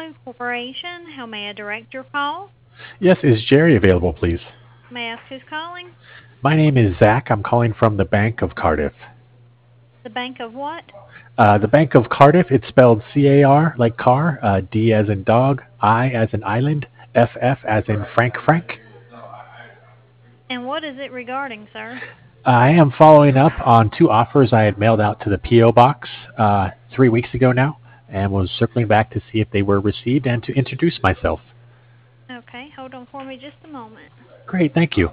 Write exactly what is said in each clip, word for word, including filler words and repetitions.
Fargo Corporation. How may I direct your call? Yes, is Jerry available, please? May I ask who's calling? My name is Zach. I'm calling from the Bank of Cardiff. The Bank of what? Uh, the Bank of Cardiff, it's spelled C A R like car, uh, D as in dog, I as in island, F F as in Frank Frank. And what is it regarding, sir? I am following up on two offers I had mailed out to the P O box uh, three weeks ago now, and was circling back to see if they were received and to introduce myself. Okay, hold on for me just a moment. Great, thank you.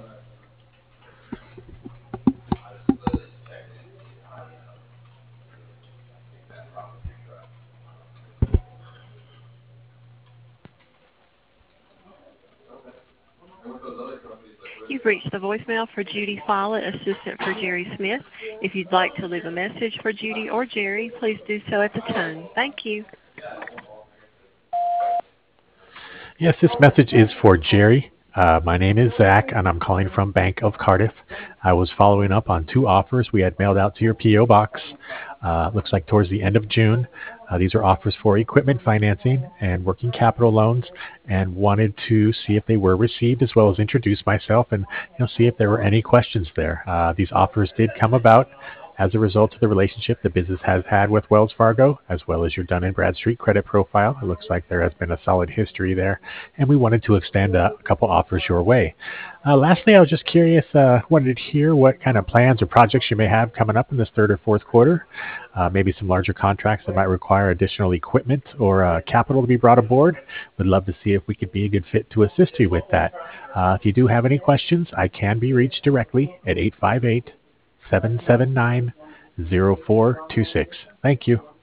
You've reached the voicemail for Judy Follett, assistant for Jerry Smith. If you'd like to leave a message for Judy or Jerry, please do so at the tone. Thank you. Yes, this message is for Jerry. Uh, my name is Zach, and I'm calling from Bank of Cardiff. I was following up on two offers we had mailed out to your P O box. Uh, looks like towards the end of June. Uh, these are offers for equipment financing and working capital loans, and wanted to see if they were received, as well as introduce myself and you know see if there were any questions there. Uh, these offers did come about as a result of the relationship the business has had with Wells Fargo, as well as your Dun and Bradstreet credit profile. It looks like there has been a solid history there, and we wanted to extend a, a couple offers your way. Uh, lastly, I was just curious, uh, wanted to hear what kind of plans or projects you may have coming up in this third or fourth quarter. Uh, maybe some larger contracts that might require additional equipment or uh, capital to be brought aboard. Would love to see if we could be a good fit to assist you with that. Uh, if you do have any questions, I can be reached directly at eight five eight, seven seven nine, zero four two six. Thank you.